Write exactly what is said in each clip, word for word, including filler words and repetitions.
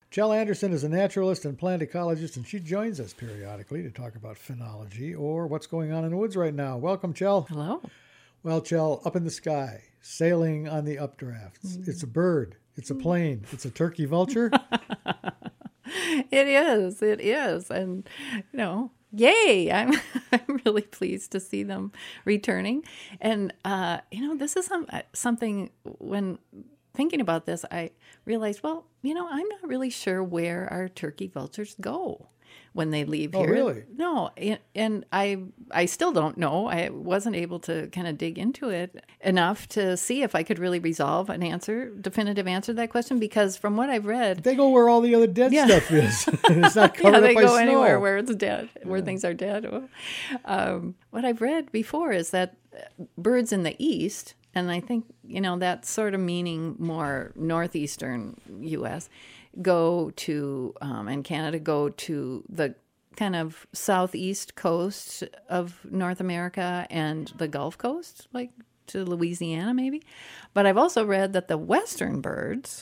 Chell Anderson is a naturalist and plant ecologist, and she joins us periodically to talk about phenology or what's going on in the woods right now. Welcome, Chell. Hello. Well, Chell, up in the sky, sailing on the updrafts. Mm. It's a bird. It's a plane. It's a turkey vulture. It is. It is. And, you know, yay. I'm I'm really pleased to see them returning. And, uh, you know, this is some, something when thinking about this, I realized, well, you know, I'm not really sure where our turkey vultures go when they leave oh, here. Oh, really? No. And I I still don't know. I wasn't able to kind of dig into it enough to see if I could really resolve an answer, definitive answer to that question, because from what I've read... They go where all the other dead yeah. stuff is. It's not covered yeah, they up by go snow. anywhere where it's dead, where yeah. things are dead. Um, what I've read before is that birds in the east, and I think, you know, that's sort of meaning more northeastern U S, go to, um, and Canada go to the kind of southeast coast of North America and the Gulf Coast, like to Louisiana maybe. But I've also read that the western birds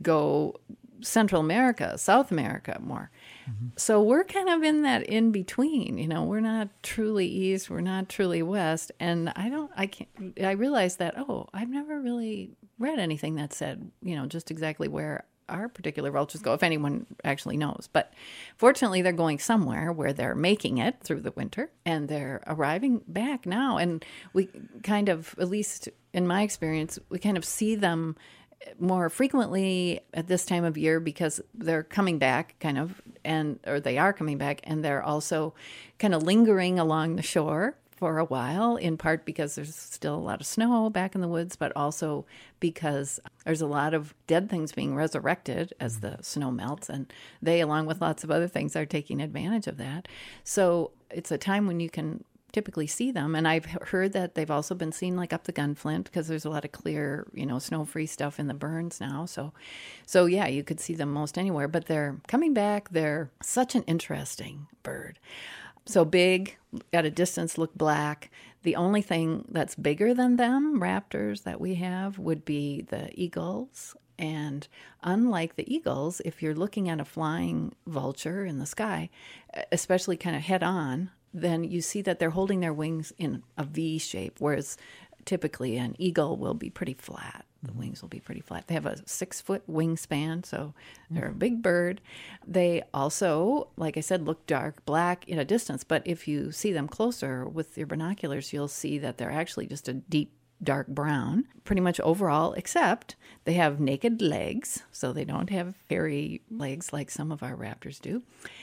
go Central America, South America more. Mm-hmm. So we're kind of in that in between, you know, we're not truly east, we're not truly west. And I don't, I can't, I realized that, oh, I've never really read anything that said, you know, just exactly where our particular vultures go, if anyone actually knows. But fortunately, they're going somewhere where they're making it through the winter, and they're arriving back now. And we kind of, at least in my experience, we kind of see them more frequently at this time of year because they're coming back kind of, and or they are coming back, and they're also kind of lingering along the shore for a while, in part because there's still a lot of snow back in the woods, but also because there's a lot of dead things being resurrected as the snow melts, and they, along with lots of other things, are taking advantage of that. So it's a time when you can typically see them, and I've heard that they've also been seen like up the Gunflint because there's a lot of clear, you know, snow-free stuff in the burns now. So, so yeah, you could see them most anywhere, but they're coming back. They're such an interesting bird. So big, at a distance look black. The only thing that's bigger than them, raptors that we have, would be the eagles. And unlike the eagles, if you're looking at a flying vulture in the sky, especially kind of head on, then you see that they're holding their wings in a V shape, whereas typically an eagle will be pretty flat. The wings will be pretty flat. They have a six-foot wingspan, so they're a big bird. They also, like I said, look dark black at a distance, but if you see them closer with your binoculars, you'll see that they're actually just a deep dark brown, pretty much overall, except they have naked legs, so they don't have hairy legs like some of our raptors do.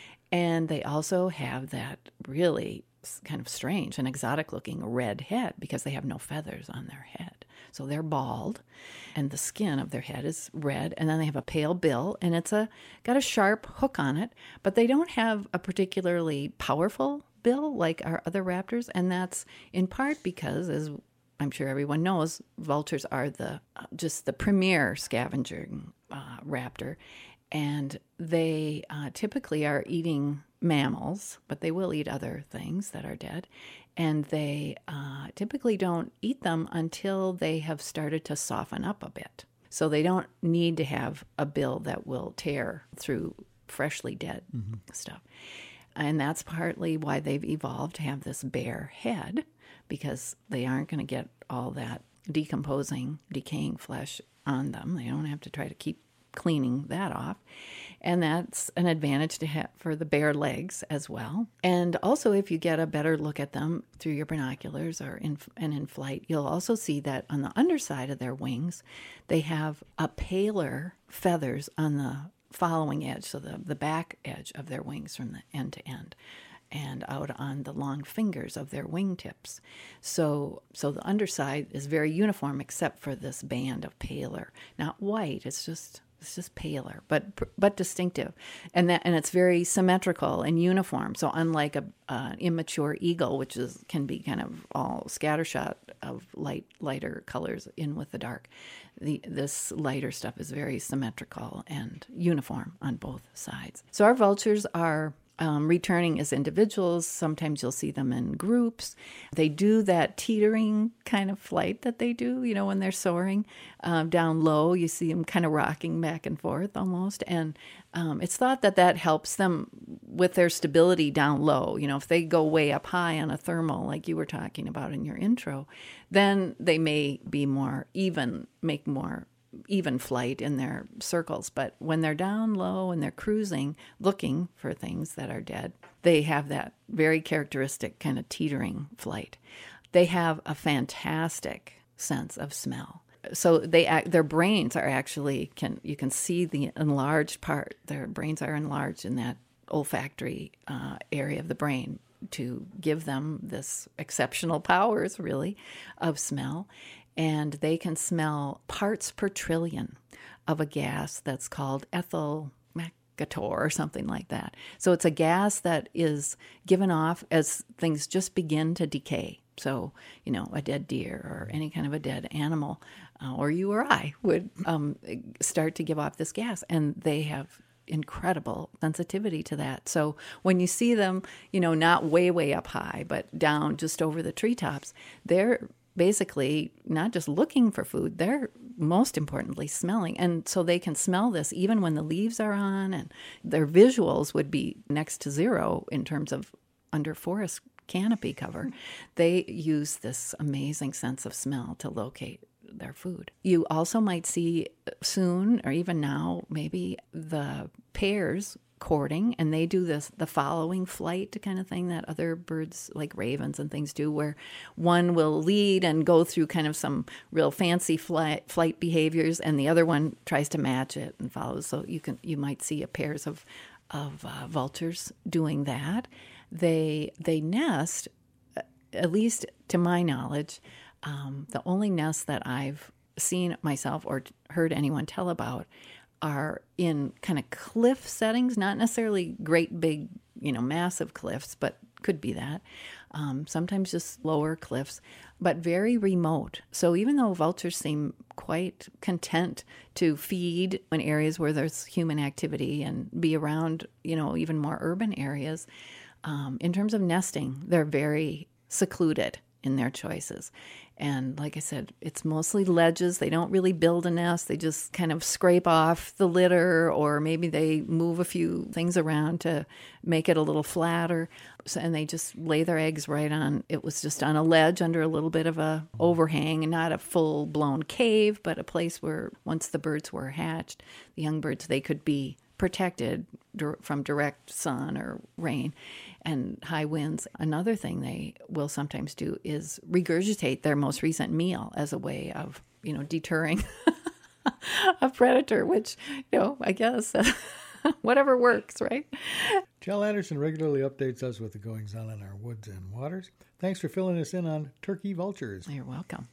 And they also have that really kind of strange and exotic-looking red head because they have no feathers on their head. So they're bald, and the skin of their head is red, and then they have a pale bill, and it's a got a sharp hook on it, but they don't have a particularly powerful bill like our other raptors, and that's in part because, as I'm sure everyone knows, vultures are the uh, just the premier scavenging uh, raptor, and they uh, typically are eating mammals, but they will eat other things that are dead. And they uh, typically don't eat them until they have started to soften up a bit. So they don't need to have a bill that will tear through freshly dead mm-hmm. stuff. And that's partly why they've evolved to have this bare head, because they aren't going to get all that decomposing, decaying flesh on them. They don't have to try to keep cleaning that off. And that's an advantage to have for the bare legs as well. And also, if you get a better look at them through your binoculars or in, and in flight, you'll also see that on the underside of their wings, they have a paler feathers on the following edge, so the, the back edge of their wings from the end to end, and out on the long fingers of their wingtips. So so the underside is very uniform except for this band of paler. Not white, it's just it's just paler, but but distinctive. And that and it's very symmetrical and uniform. So unlike a uh, immature eagle, which is can be kind of all scattershot of light lighter colors in with the dark, the this lighter stuff is very symmetrical and uniform on both sides. So our vultures are um, returning as individuals. Sometimes you'll see them in groups. They do that teetering kind of flight that they do, you know, when they're soaring um, down low. You see them kind of rocking back and forth almost. And um, it's thought that that helps them with their stability down low. You know, if they go way up high on a thermal, like you were talking about in your intro, then they may be more even, make more even flight in their circles. But when they're down low and they're cruising, looking for things that are dead, they have that very characteristic kind of teetering flight. They have a fantastic sense of smell. So they act, their brains are actually, can you can see the enlarged part. Their brains are enlarged in that olfactory uh, area of the brain to give them this exceptional powers, really, of smell. And they can smell parts per trillion of a gas that's called ethyl mercaptan or something like that. So it's a gas that is given off as things just begin to decay. So, you know, a dead deer or any kind of a dead animal, uh, or you or I would um, start to give off this gas, and they have incredible sensitivity to that. So when you see them, you know, not way, way up high, but down just over the treetops, they're basically not just looking for food, they're most importantly smelling. And so they can smell this even when the leaves are on, and their visuals would be next to zero in terms of under forest canopy cover. They use this amazing sense of smell to locate their food. You also might see soon, or even now, maybe the pairs courting, and they do this the following flight kind of thing that other birds like ravens and things do, where one will lead and go through kind of some real fancy flight flight behaviors, and the other one tries to match it and follows. So you can you might see a pairs of of uh, vultures doing that. They they nest, at least to my knowledge, um, the only nests that I've seen myself or heard anyone tell about are in kind of cliff settings, not necessarily great big, you know, massive cliffs, but could be that. Um, sometimes just lower cliffs, but very remote. So even though vultures seem quite content to feed in areas where there's human activity and be around, you know, even more urban areas, um, in terms of nesting, they're very secluded in their choices. And like I said, it's mostly ledges. They don't really build a nest. They just kind of scrape off the litter, or maybe they move a few things around to make it a little flatter. So, and they just lay their eggs right on, it was just on a ledge under a little bit of a overhang, and not a full-blown cave, but a place where once the birds were hatched, the young birds, they could be protected from direct sun or rain and high winds. Another thing they will sometimes do is regurgitate their most recent meal as a way of, you know, deterring a predator, which, you know, I guess whatever works, right? Jill Anderson regularly updates us with the goings on in our woods and waters. Thanks for filling us in on turkey vultures. You're welcome.